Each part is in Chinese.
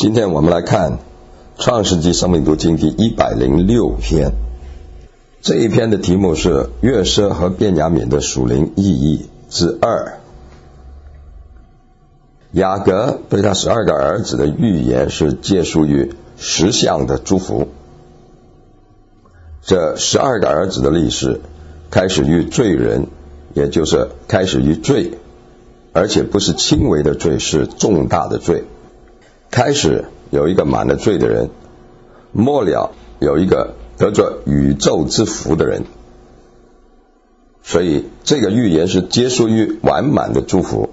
今天我们来看创世纪生命读经第106篇，这一篇的题目是约瑟和便雅悯的属灵意义之2。雅各对他12个儿子的预言是借述于10项的祝福。这12个儿子的历史开始于罪人，也就是开始于罪，而且不是轻微的罪，是重大的罪。开始有一个满了罪的人，末了有一个得着宇宙之福的人。所以这个预言是结束于完满的祝福。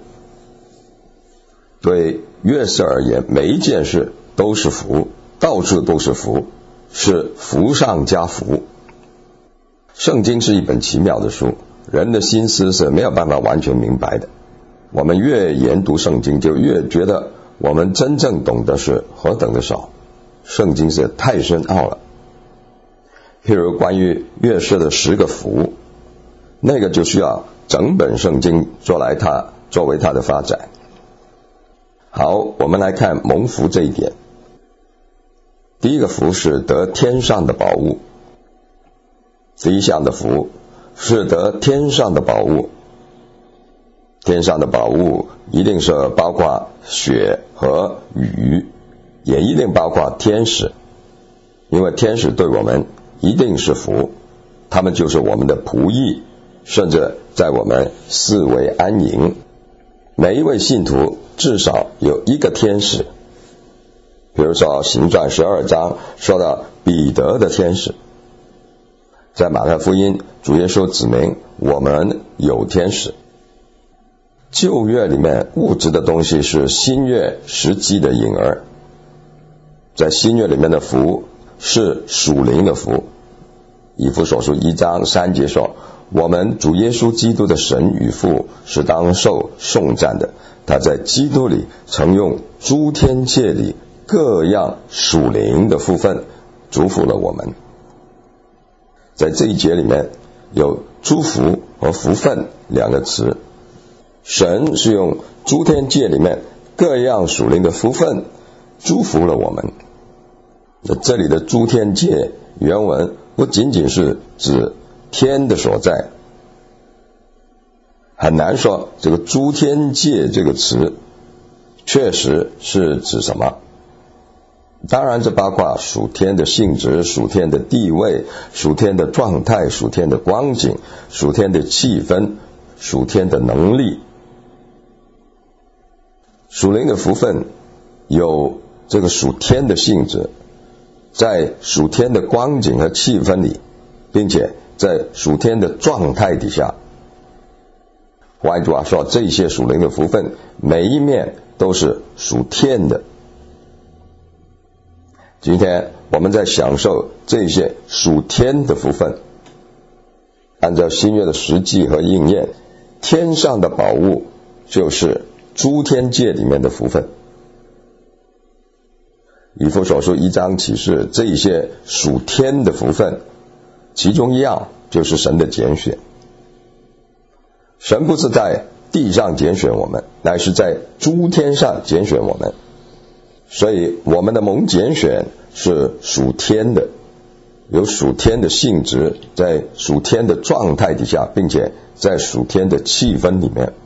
对约瑟而言，每一件事都是福，到处都是福，是福上加福。圣经是一本奇妙的书，人的心思是没有办法完全明白的。我们越研读圣经，就越觉得我们真正懂得是何等的少。圣经是太深奥了。譬如关于约瑟的10个福，那个就需要整本圣经作为它的发展。好，我们来看蒙福这一点。第一个福是得天上的宝物。第一项的福是得天上的宝物。天上的宝物一定是包括雪和雨，也一定包括天使，因为天使对我们一定是福，他们就是我们的仆役，甚至在我们四围安营。每一位信徒至少有一个天使，比如说行传12章说到彼得的天使，在马太福音主耶稣指明我们有天使。旧约里面物质的东西是新约实际的影儿，在新约里面的福是属灵的福。以弗所书1章3节说，我们主耶稣基督的神与父是当受颂赞的，他在基督里曾用诸天界里各样属灵的福分祝福了我们。在这一节里面有祝福和福分两个词，神是用诸天界里面各样属灵的福分祝福了我们。这里的诸天界原文不仅仅是指天的所在，很难说这个诸天界这个词确实是指什么。当然这包括属天的性质、属天的地位、属天的状态、属天的光景、属天的气氛、属天的能力。属灵的福分有这个属天的性质，在属天的光景和气氛里，并且在属天的状态底下。换句话说，这些属灵的福分每一面都是属天的。今天我们在享受这些属天的福分，按照新约的实际和应验，天上的宝物就是诸天界里面的福分。以弗所书1章启示这些属天的福分，其中一样就是神的拣选。神不是在地上拣选我们，乃是在诸天上拣选我们。所以我们的蒙拣选是属天的，有属天的性质，在属天的状态底下，并且在属天的气氛里面。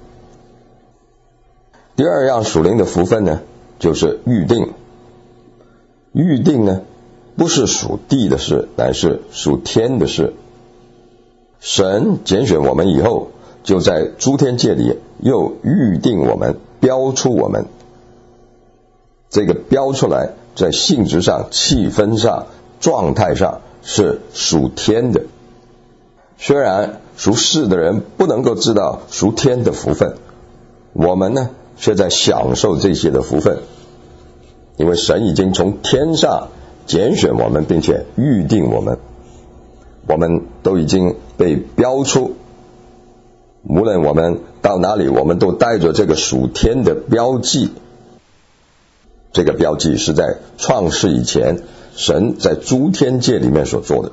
第二样属灵的福分呢，就是预定。预定呢，不是属地的事，乃是属天的事。神拣选我们以后，就在诸天界里又预定我们，标出我们。这个标出来，在性质上、气氛上、状态上是属天的。虽然属世的人不能够知道属天的福分，我们呢却在享受这些的福分，因为神已经从天上拣选我们，并且预定我们，我们都已经被标出。无论我们到哪里，我们都带着这个属天的标记。这个标记是在创世以前，神在诸天界里面所做的。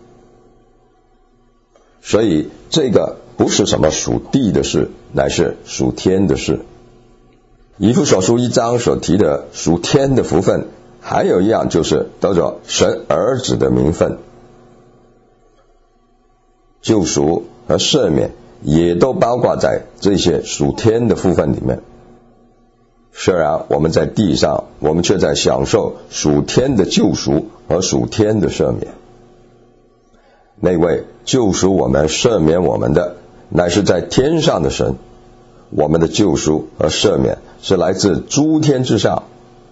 所以这个不是什么属地的事，乃是属天的事。 以弗所书1章所提的属天的福分，还有一样就是得着神儿子的名分。救赎和赦免也都包括在这些属天的福分里面。虽然我们在地上，我们却在享受属天的救赎和属天的赦免。那位救赎我们、赦免我们的，乃是在天上的神。我们的救赎和赦免是来自诸天之上。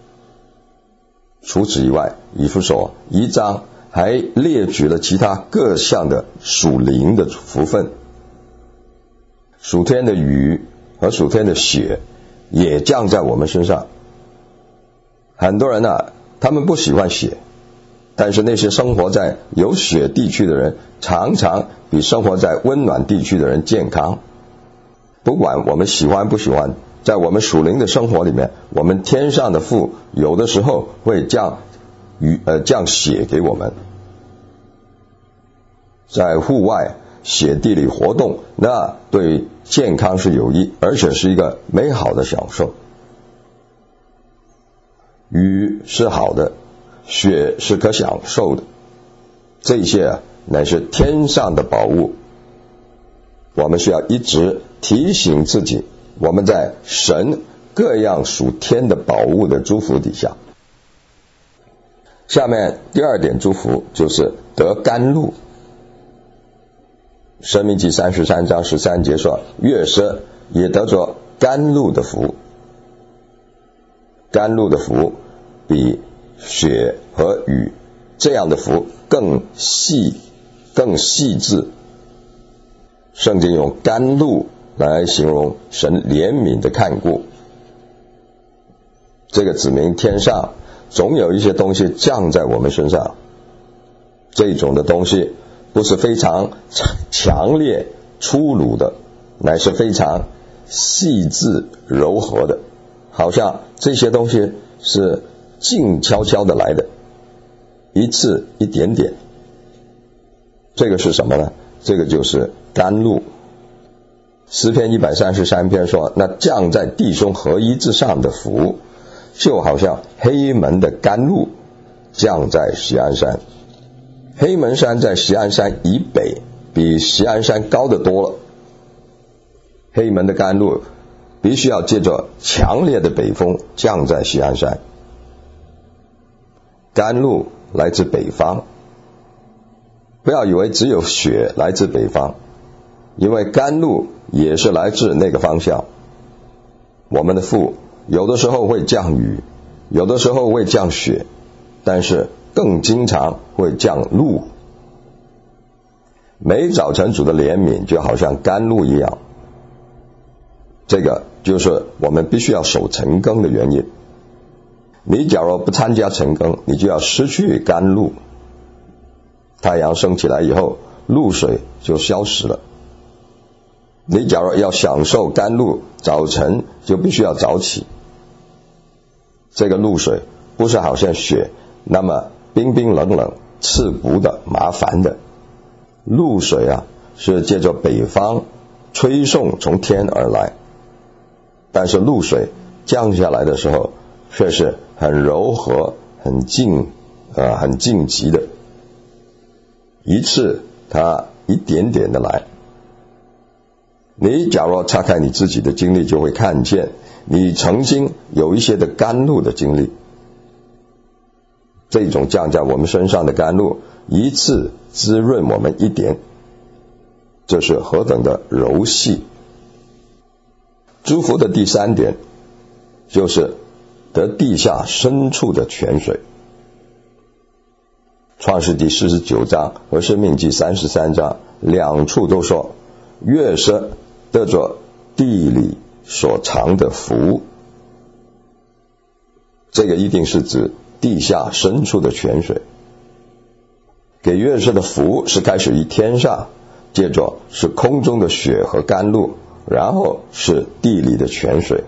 除此以外，以弗所1章还列举了其他各项的属灵的福分。属天的雨和属天的血也降在我们身上。很多人他们不喜欢血，但是那些生活在有雪地区的人常常比生活在温暖地区的人健康。不管我们喜欢不喜欢，在我们属灵的生活里面，我们天上的父有的时候会降血给我们。在户外雪地里活动，那对健康是有益，而且是一个美好的享受。雨是好的，雪是可享受的，这些乃是天上的宝物。我们需要一直提醒自己，我们在神各样属天的宝物的祝福底下。下面第二点祝福就是得甘露。申命记33章13节说，约瑟也得着甘露的福。甘露的福比雪和雨这样的福更细致。圣经用甘露来形容神怜悯的看顾。这个指明天上总有一些东西降在我们身上，这种的东西不是非常强烈粗鲁的，乃是非常细致柔和的，好像这些东西是静悄悄的来的，一次一点点。这个是什么呢？这个就是甘露。诗篇133篇说，那降在弟兄合一之上的福，就好像黑门的甘露降在锡安山。黑门山在锡安山以北，比锡安山高得多了。黑门的甘露必须要借着强烈的北风降在锡安山。甘露来自北方，不要以为只有雪来自北方，因为甘露也是来自那个方向。我们的父有的时候会降雨，有的时候会降雪，但是更经常会降露。每早晨主的怜悯就好像甘露一样，这个就是我们必须要守晨更的原因。你假如不参加晨更，你就要失去甘露。太阳升起来以后，露水就消失了。你假如要享受甘露，早晨就必须要早起。这个露水不是好像雪那么冰冰冷冷、刺骨的、麻烦的。露水是借着北方吹送从天而来，但是露水降下来的时候却是很柔和、很静极的，一次它一点点的来。你假如岔开你自己的经历，就会看见你曾经有一些的甘露的经历。这种降在我们身上的甘露，一次滋润我们一点，这是何等的柔细。祝福的第三点就是得地下深处的泉水。创世记49章和申命记33章两处都说，约瑟得着地里所藏的福。这个一定是指地下深处的泉水。给约瑟的福是开始于天上，接着是空中的雪和甘露，然后是地里的泉水。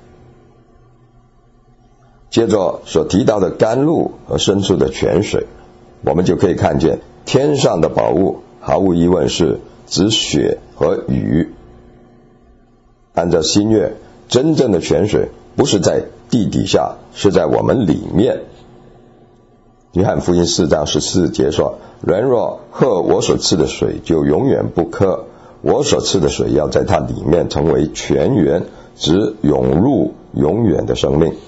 接着所提到的甘露和深处的泉水，我们就可以看见天上的宝物毫无疑问是指雪和雨。按照新约，真正的泉水不是在地底下，是在我们里面。约翰福音4章14节说，人若喝我所赐的水，就永远不渴，我所赐的水要在他里面成为泉源，直涌入永远的生命。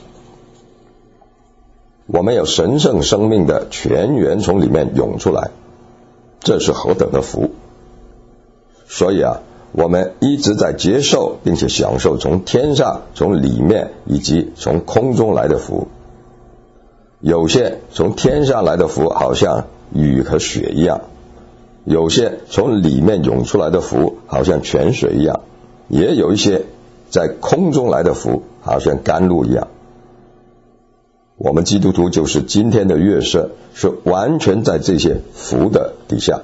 我们有神圣生命的泉源从里面涌出来，这是何等的福。所以我们一直在接受并且享受从天上、从里面以及从空中来的福。有些从天上来的福好像雨和雪一样，有些从里面涌出来的福好像泉水一样，也有一些在空中来的福好像甘露一样。我们基督徒就是今天的月色，是完全在这些福的底下。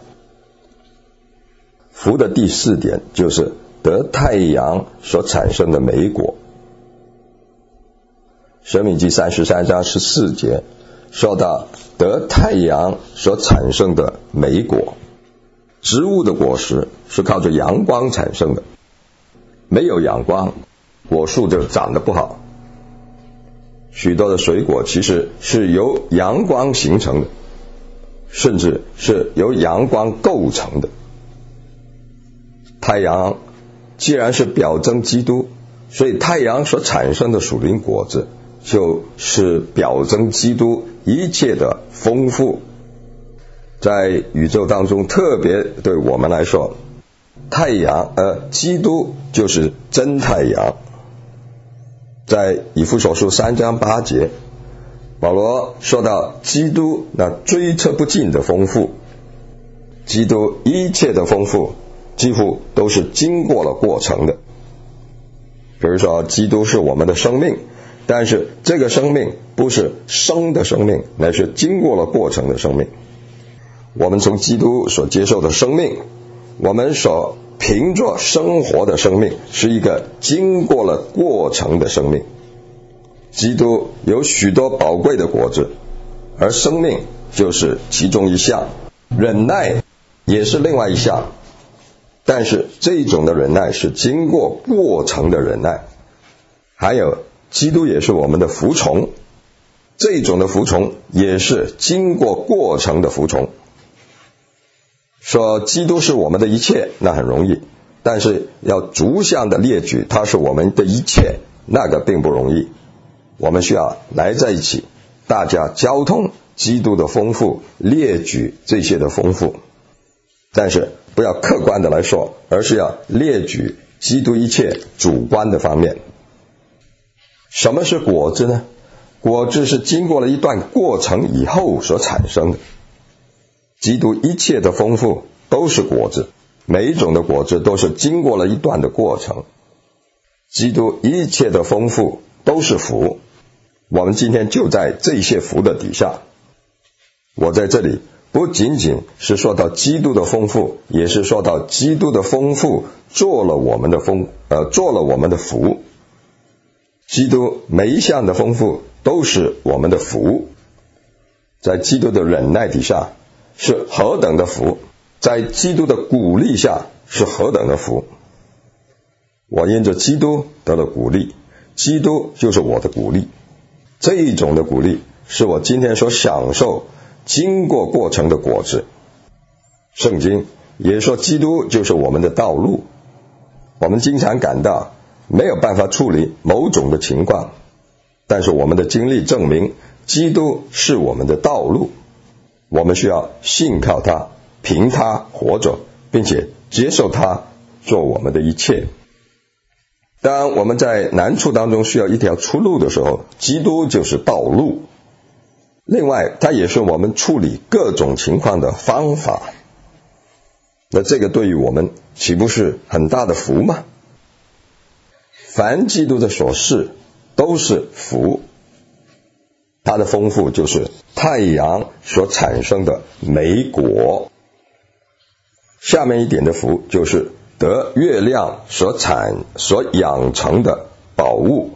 福的第4点就是得太阳所产生的美果。申命记33章14节说到得太阳所产生的美果。植物的果实是靠着阳光产生的，没有阳光，果树就长得不好。许多的水果其实是由阳光形成的，甚至是由阳光构成的。太阳既然是表征基督，所以太阳所产生的属灵果子就是表征基督一切的丰富。在宇宙当中，特别对我们来说，太阳基督就是真太阳。在以弗所书3章8节，保罗说到基督那追测不尽的丰富，基督一切的丰富几乎都是经过了过程的。比如说，基督是我们的生命，但是这个生命不是生的生命，乃是经过了过程的生命。我们从基督所接受的生命，我们所凭着生活的生命，是一个经过了过程的生命。基督有许多宝贵的果子，而生命就是其中一项，忍耐也是另外一项。但是这种的忍耐是经过过程的忍耐。还有基督也是我们的服从，这种的服从也是经过过程的服从。说基督是我们的一切，那很容易，但是要逐项的列举他是我们的一切，那个并不容易。我们需要来在一起，大家交通基督的丰富，列举这些的丰富。但是不要客观的来说，而是要列举基督一切主观的方面。什么是果子呢？果子是经过了一段过程以后所产生的。基督一切的丰富都是果子，每一种的果子都是经过了一段的过程。基督一切的丰富都是福，我们今天就在这些福的底下。我在这里不仅仅是说到基督的丰富，也是说到基督的丰富做了我们的福。基督每一项的丰富都是我们的福。在基督的忍耐底下是何等的福，在基督的鼓励下是何等的福。我因着基督得了鼓励，基督就是我的鼓励。这一种的鼓励是我今天所享受经过过程的果子。圣经也说基督就是我们的道路。我们经常感到没有办法处理某种的情况，但是我们的经历证明基督是我们的道路。我们需要信靠他，凭他活着，并且接受他做我们的一切。当我们在难处当中需要一条出路的时候，基督就是道路。另外，它也是我们处理各种情况的方法。那这个对于我们岂不是很大的福吗？凡基督的所事都是福，它的丰富就是太阳所产生的美果。下面一点的福就是得月亮所养成的宝物。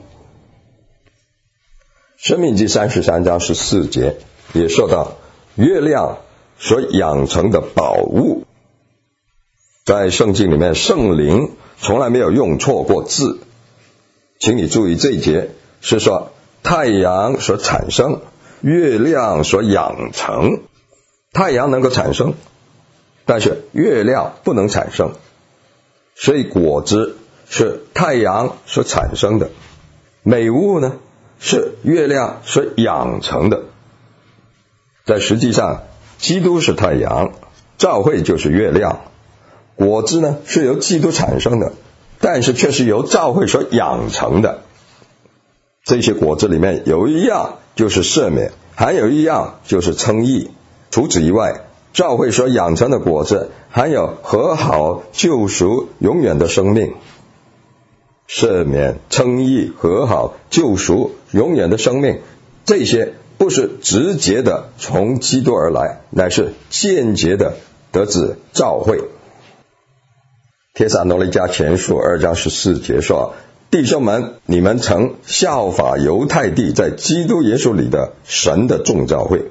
申命记33章14节也说到月亮所养成的宝物。在圣经里面，圣灵从来没有用错过字，请你注意这一节， 是说太阳所产生，月亮所养成。太阳能够产生，但是月亮不能产生，所以果子是太阳所产生的，美物呢是月亮所养成的。在实际上，基督是太阳，教会就是月亮，果子呢是由基督产生的，但是却是由教会所养成的。这些果子里面有一样就是赦免，还有一样就是称义。除此以外，教会所养成的果子还有和好、救赎、永远的生命。赦免、称义、和好、救赎、永远的生命，这些不是直接的从基督而来，乃是间接的得自教会。帖撒罗尼迦前书2章14节说，弟兄们，你们曾效法犹太地在基督耶稣里的神的众教会。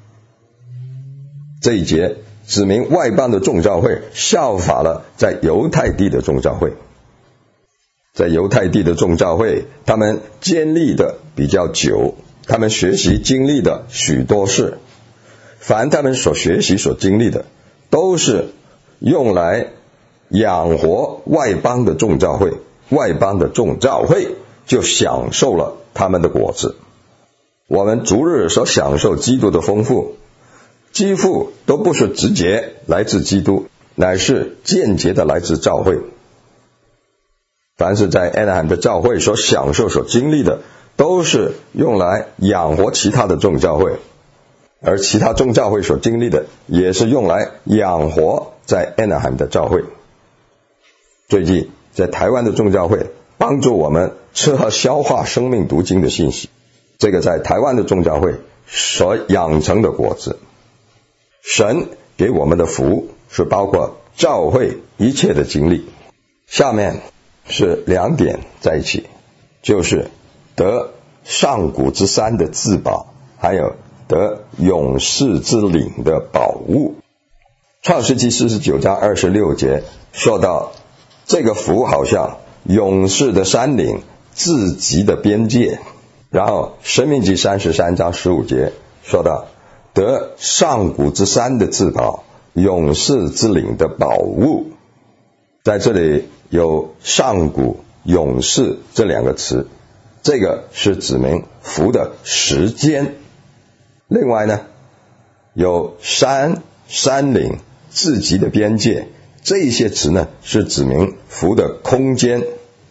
这一节指明外邦的众教会效法了在犹太地的众教会。在犹太地的众教会，他们建立的比较久，他们学习经历的许多事，凡他们所学习所经历的，都是用来养活外邦的众教会，外邦的众教会就享受了他们的果子。我们逐日所享受基督的丰富，几乎都不是直接来自基督，乃是间接的来自教会。凡是在安纳罕的教会所享受所经历的，都是用来养活其他的众教会，而其他众教会所经历的，也是用来养活在安纳罕的教会。最近在台湾的众教会帮助我们吃喝消化生命读经的信息，这个在台湾的众教会所养成的果子。神给我们的福是包括教会一切的经历。下面是2点在一起，就是得上古之山的至宝，还有得永世之领的宝物。创世纪49章26节说到，这个福好像永世的山岭，至极的边界。然后申命记33章15节说到，得上古之山的至宝，永世之领的宝物。在这里有上古、永世这2个词，这个是指明福的时间。另外呢，有山、山岭、至极的边界，这些词呢是指明福的空间。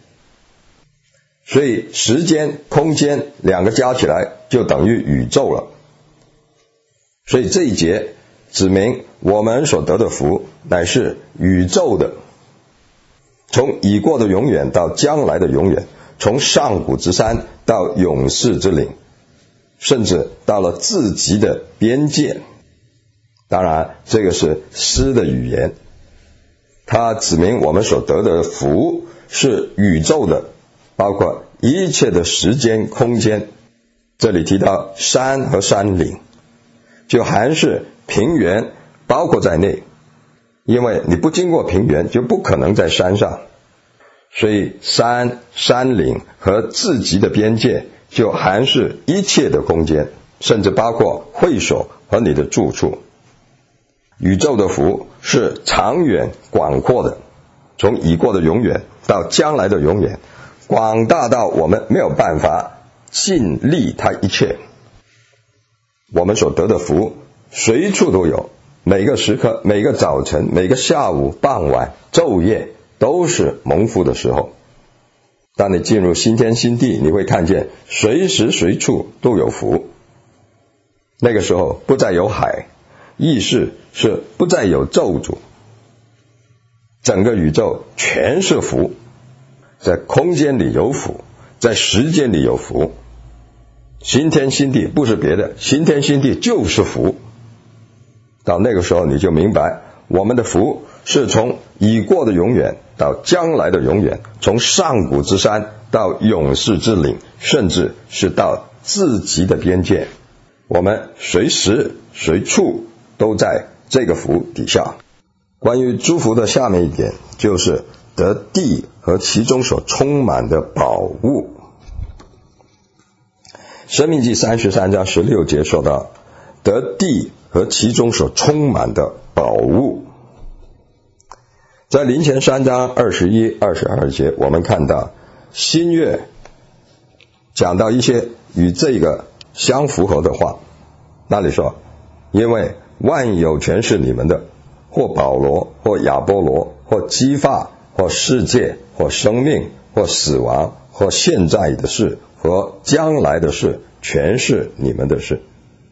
所以时间、空间2个加起来就等于宇宙了。所以这一节指明我们所得的福乃是宇宙的，从已过的永远到将来的永远，从上古之山到永世之领，甚至到了至极的边界。当然这个是诗的语言，它指明我们所得的福是宇宙的，包括一切的时间空间。这里提到山和山岭，就含是平原包括在内，因为你不经过平原就不可能在山上，所以山、山岭和至极的边界就含是一切的空间，甚至包括会所和你的住处。宇宙的福是长远广阔的，从已过的永远到将来的永远，广大到我们没有办法尽力它一切。我们所得的福随处都有，每个时刻、每个早晨、每个下午、傍晚、昼夜都是蒙福的时候。当你进入新天新地，你会看见随时随处都有福。那个时候不再有海，意思是不再有咒诅，整个宇宙全是福，在空间里有福，在时间里有福。新天新地不是别的，新天新地就是福。到那个时候你就明白，我们的福是从已过的永远到将来的永远，从上古之山到永世之岭，甚至是到至极的边界。我们随时随处都在这个福底下。关于祝福的下面一点，就是得地和其中所充满的宝物。 申命记33章16节说到，得地和其中所充满的宝物。在林前3章21、22节，我们看到新约讲到一些与这个相符合的话。那里说，因为万有全是你们的，或保罗，或亚波罗，或基法，或世界，或生命，或死亡，或现在的事，和将来的事，全是你们的事。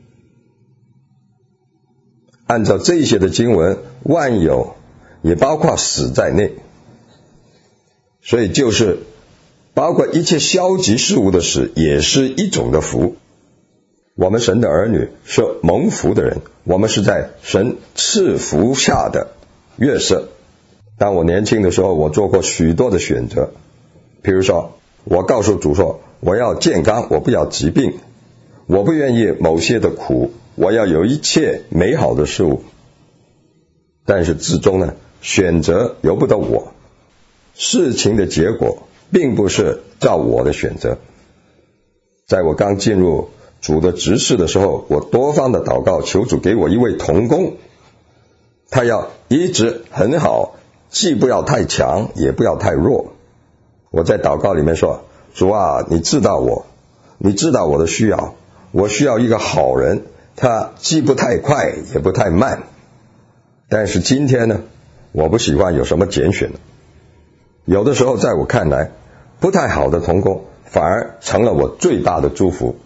按照这些的经文，万有也包括死在内，所以就是包括一切消极事物的死，也是一种的福。我们神的儿女是蒙福的人，我们是在神赐福下的约瑟。当我年轻的时候，我做过许多的选择，比如说我告诉主说，我要健康，我不要疾病，我不愿意某些的苦，我要有一切美好的事物。但是至终呢，选择由不得我，事情的结果并不是照我的选择。在我刚进入主的职事的时候，我多方的祷告，求主给我一位同工，他要一直很好，既不要太强，也不要太弱。我在祷告里面说，主啊，你知道我的需要，我需要一个好人，他既不太快，也不太慢。但是今天呢，我不喜欢有什么拣选，有的时候在我看来不太好的同工，反而成了我最大的祝福。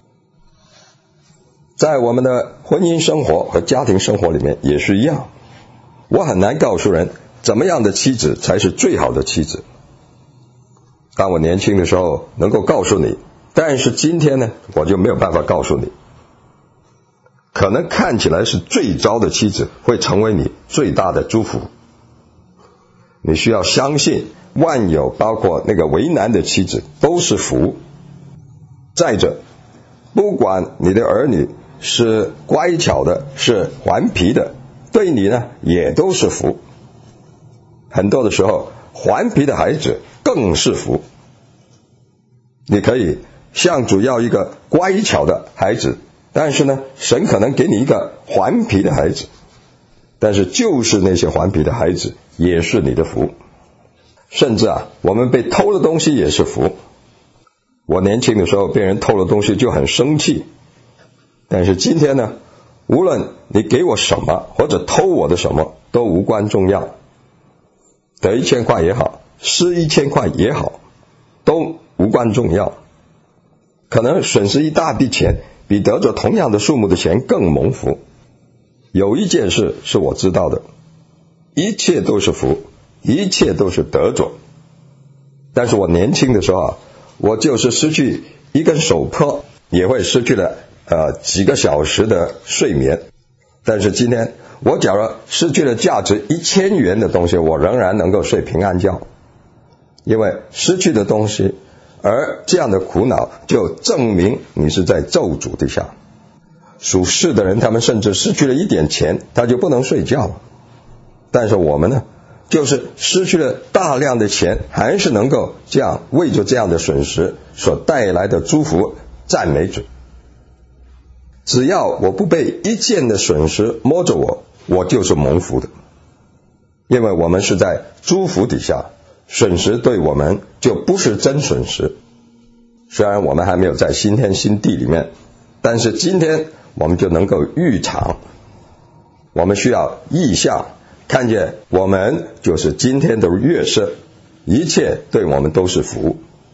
在我们的婚姻生活和家庭生活里面也是一样，我很难告诉人怎么样的妻子才是最好的妻子。当我年轻的时候能够告诉你，但是今天呢，我就没有办法告诉你。可能看起来是最糟的妻子，会成为你最大的祝福。你需要相信，万有包括那个为难的妻子都是福。再者，不管你的儿女是乖巧的，是顽皮的，对你呢也都是福。很多的时候，顽皮的孩子更是福。你可以向主要一个乖巧的孩子，但是呢，神可能给你一个顽皮的孩子，但是就是那些顽皮的孩子也是你的福。甚至我们被偷的东西也是福。我年轻的时候被人偷了东西就很生气，但是今天呢，无论你给我什么或者偷我的什么都无关重要，得1000块也好，失1000块也好，都无关重要。可能损失一大笔钱比得着同样的数目的钱更蒙福。有一件事是我知道的，一切都是福，一切都是得着。但是我年轻的时候我就是失去一根手帕，也会失去了几个小时的睡眠。但是今天我假如失去了价值1000元的东西，我仍然能够睡平安觉。因为失去的东西，而这样的苦恼就证明你是在咒诅底下。属世的人，他们甚至失去了一点钱，他就不能睡觉了。但是我们呢，就是失去了大量的钱，还是能够这样为着这样的损失所带来的祝福赞美主。只要我不被一件的损失摸着我就是蒙福的。因为我们是在祝福底下，损失对我们就不是真损失。虽然我们还没有在新天新地里面，但是今天我们就能够预尝。我们需要意象，看见我们就是今天的约瑟，一切对我们都是福。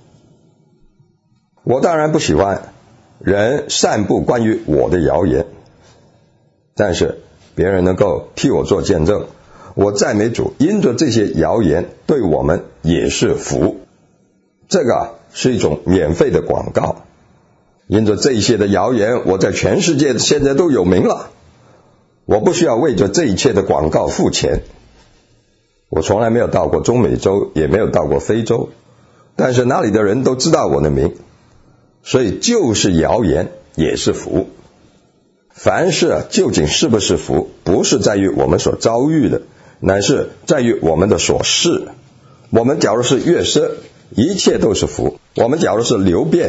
我当然不喜欢人散布关于我的谣言，但是别人能够替我做见证，我赞美主，因着这些谣言对我们也是福。这个是一种免费的广告。因着这些的谣言，我在全世界现在都有名了，我不需要为着这一切的广告付钱。我从来没有到过中美洲，也没有到过非洲，但是那里的人都知道我的名，所以就是谣言也是福。凡事究竟是不是福，不是在于我们所遭遇的，乃是在于我们的所示。我们假如是约瑟，一切都是福；我们假如是流便，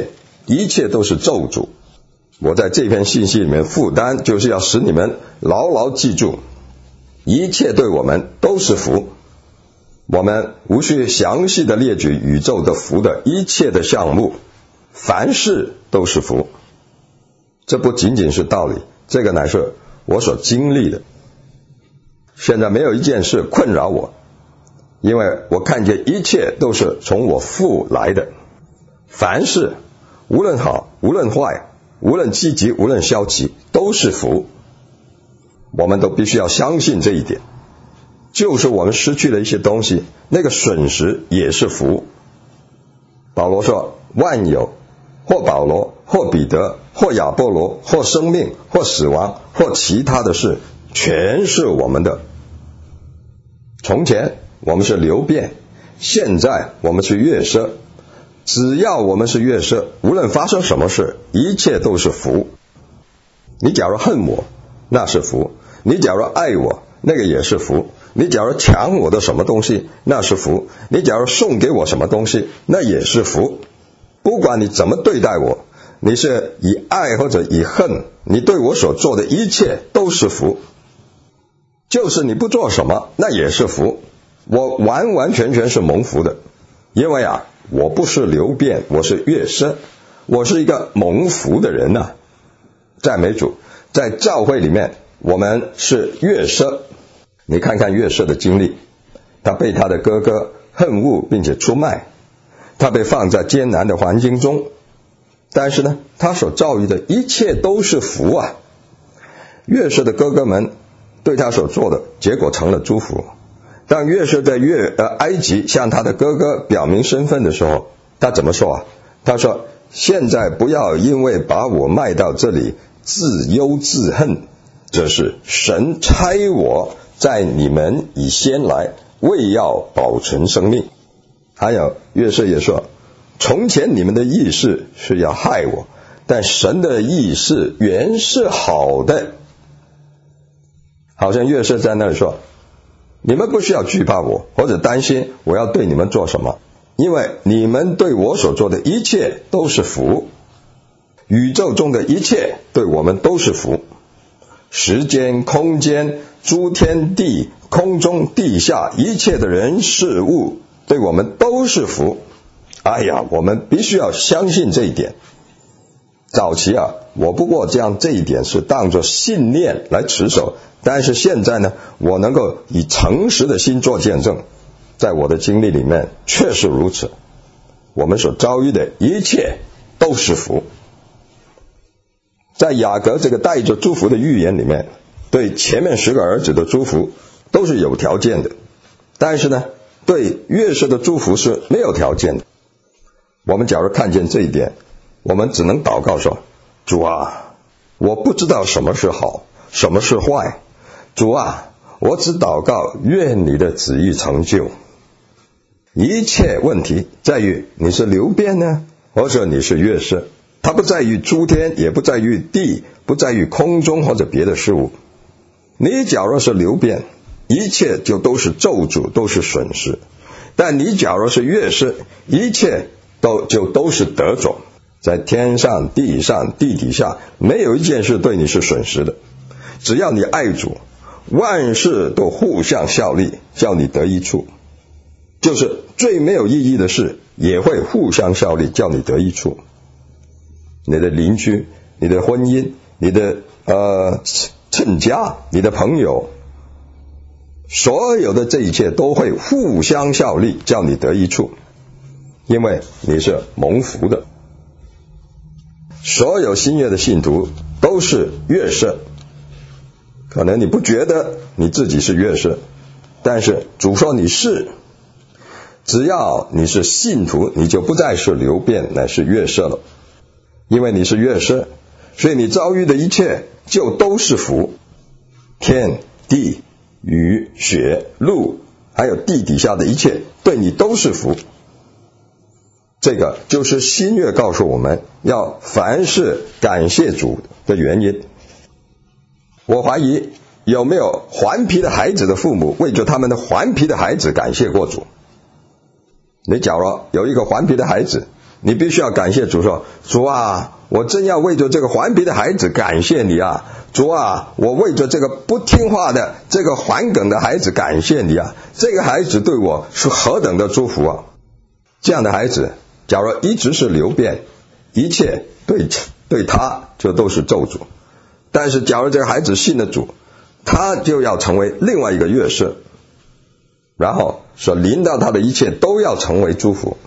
一切都是咒诅。我在这篇信息里面负担就是要使你们牢牢记住，一切对我们都是福。我们无需详细的列举宇宙的福的一切的项目，凡事都是福。这不仅仅是道理，这个乃是我所经历的。现在没有一件事困扰我，因为我看见一切都是从我父来的。凡事无论好无论坏，无论积极无论消极，都是福。我们都必须要相信这一点，就是我们失去了一些东西，那个损失也是福。保罗说，万有或保罗或彼得或亚波罗或生命或死亡或其他的事，全是我们的。从前我们是流便，现在我们是月奢。只要我们是月奢，无论发生什么事，一切都是福。你假如恨我，那是福；你假如爱我，那个也是福；你假如抢我的什么东西，那是福；你假如送给我什么东西，那也是福。不管你怎么对待我，你是以爱或者以恨，你对我所做的一切都是福。就是你不做什么，那也是福。我完完全全是蒙福的，因为我不是流便，我是月奢，我是一个蒙福的人啊。赞美主，在教会里面我们是月奢。你看看月奢的经历，他被他的哥哥恨恶并且出卖，他被放在艰难的环境中，但是呢，他所遭遇的一切都是福啊。月奢的哥哥们对他所做的结果成了祝福。当约瑟在埃及向他的哥哥表明身份的时候，他怎么说他说，现在不要因为把我卖到这里自忧自恨，这是神差我在你们以先来，为要保存生命。还有约瑟也说，从前你们的意思是要害我，但神的意思原是好的。好像约瑟在那里说，你们不需要惧怕我，或者担心我要对你们做什么，因为你们对我所做的一切都是福。宇宙中的一切对我们都是福，时间、空间、诸天地、空中地下一切的人事物对我们都是福。哎呀，我们必须要相信这一点。早期我不过将这一点是当作信念来持守，但是现在呢，我能够以诚实的心做见证，在我的经历里面确实如此。我们所遭遇的一切都是福。在雅各这个带着祝福的预言里面，对前面10个儿子的祝福都是有条件的，但是呢，对约瑟的祝福是没有条件的。我们假如看见这一点，我们只能祷告说，主啊，我不知道什么是好，什么是坏，主啊，我只祷告愿你的旨意成就。一切问题在于你是流便呢，或者你是约瑟，它不在于诸天，也不在于地，不在于空中或者别的事物。你假如是流便，一切就都是咒诅，都是损失；但你假如是约瑟，一切都是得种。在天上地上地底下，没有一件事对你是损失的。只要你爱主，万事都互相效力，叫你得益处。就是最没有意义的事也会互相效力，叫你得益处。你的邻居，你的婚姻，你的亲家，你的朋友，所有的这一切都会互相效力，叫你得益处，因为你是蒙福的。所有新约的信徒都是约瑟，可能你不觉得你自己是约瑟，但是主说你是。只要你是信徒，你就不再是流便，乃是约瑟了。因为你是约瑟，所以你遭遇的一切就都是福。天地雨雪露，还有地底下的一切对你都是福。这个就是新约告诉我们要凡事感谢主的原因。我怀疑有没有顽皮的孩子的父母为着他们的顽皮的孩子感谢过主。你假如有一个顽皮的孩子， 你必须要感谢主说，主啊，我真要为着这个顽皮的孩子感谢你啊，主啊，我为着这个不听话的这个顽梗的孩子感谢你啊，这个孩子对我是何等的祝福啊。这样的孩子假如一直是流变，一切对他就都是咒诅。但是假如这个孩子信了主，他就要成为另外一个约瑟，然后所临到他的一切都要成为祝福。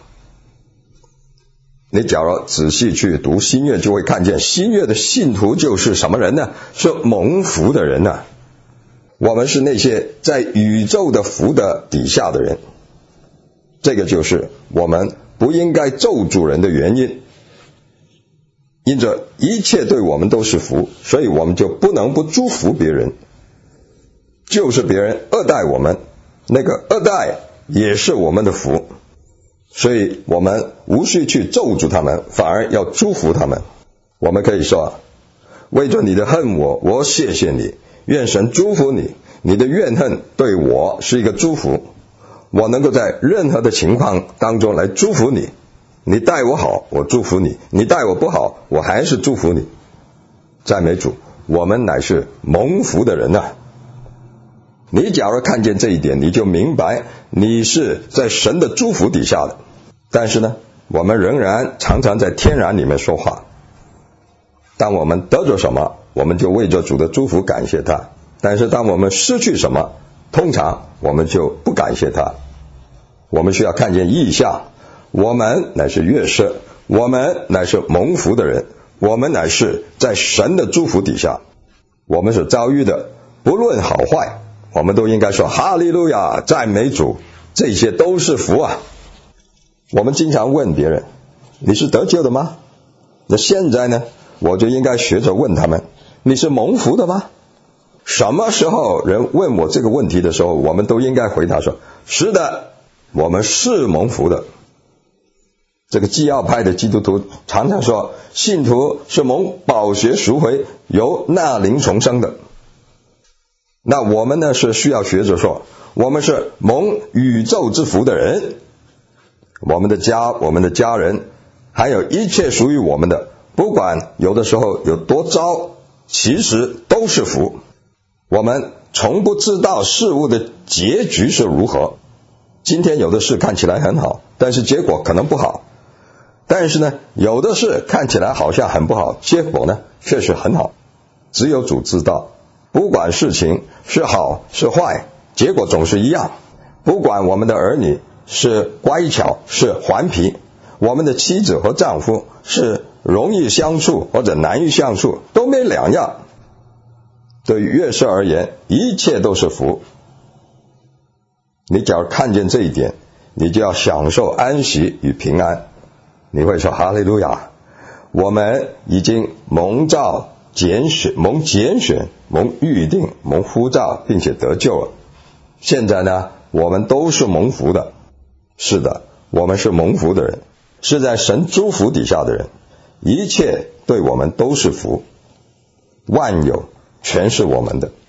你假如仔细去读新约，就会看见新约的信徒就是什么人呢？是蒙福的人啊。我们是那些在宇宙的福的底下的人，这个就是我们不应该咒诅人的原因。因着一切对我们都是福，所以我们就不能不祝福别人。就是别人恶待我们，那个恶待也是我们的福，所以我们无需去咒诅他们，反而要祝福他们。我们可以说，为着你的恨我谢谢你，愿神祝福你，你的怨恨对我是一个祝福，我能够在任何的情况当中来祝福你。你待我好，我祝福你；你待我不好，我还是祝福你。赞美主，我们乃是蒙福的人啊。你假如看见这一点，你就明白你是在神的祝福底下的。但是呢，我们仍然常常在天然里面说话。当我们得着什么，我们就为着主的祝福感谢他。但是当我们失去什么，通常我们就不感谢他。我们需要看见异象，我们乃是约瑟，我们乃是蒙福的人，我们乃是在神的祝福底下。我们所遭遇的不论好坏，我们都应该说哈利路亚，赞美主，这些都是福啊。我们经常问别人，你是得救的吗？那现在呢，我就应该学着问他们，你是蒙福的吗？什么时候人问我这个问题的时候，我们都应该回答说，是的，我们是蒙福的。这个基要派的基督徒常常说，信徒是蒙宝血赎回，由那灵重生的。那我们呢，是需要学着说，我们是蒙宇宙之福的人。我们的家，我们的家人，还有一切属于我们的，不管有的时候有多糟，其实都是福。我们从不知道事物的结局是如何。今天有的事看起来很好，但是结果可能不好。但是呢，有的事看起来好像很不好，结果呢却是很好。只有主知道，不管事情是好是坏，结果总是一样。不管我们的儿女是乖巧是顽皮，我们的妻子和丈夫是容易相处或者难以相处，都没两样。对于约瑟而言，一切都是福。你只要看见这一点，你就要享受安息与平安。你会说哈利路亚，我们已经蒙召拣选，蒙拣选，蒙预定，蒙呼召，并且得救了。现在呢，我们都是蒙福的。是的，我们是蒙福的人，是在神祝福底下的人，一切对我们都是福，万有全是我们的。